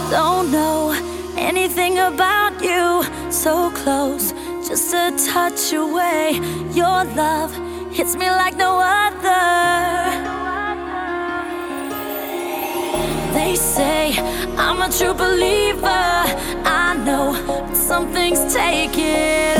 Don't know anything about you. So close, just a touch away. Your love hits me like no other. They say I'm a true believer. I know, but some things take it